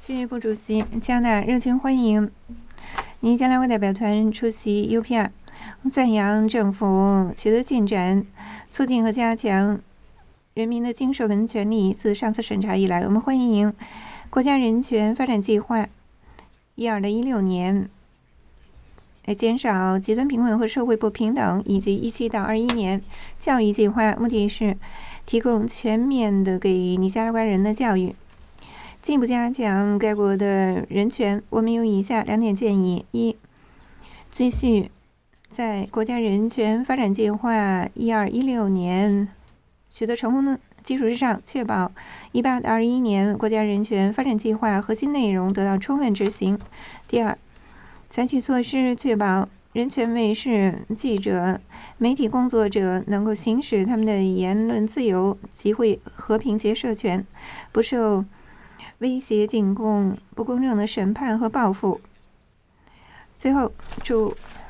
谢谢副主席，加拿大热情欢迎尼加拉瓜代表团出席 UPR， 赞扬政府取得进展，促进和加强人民的经受人权利益。自上次审查以来，我们欢迎国家人权发展计划12-16年，来减少极端贫困和社会不平等，以及17到21年教育计划，目的是提供全面的给尼加拉瓜人的教育，进一步加强该国的人权。我们有以下2点建议：一、继续在国家人权发展计划12-16年取得成功的基础之上，确保18到21年国家人权发展计划核心内容得到充分执行。第二，采取措施确保人权卫士、记者、媒体工作者能够行使他们的言论自由、集会和平结社权，不受威胁、进攻、不公正的审判和报复。最后，祝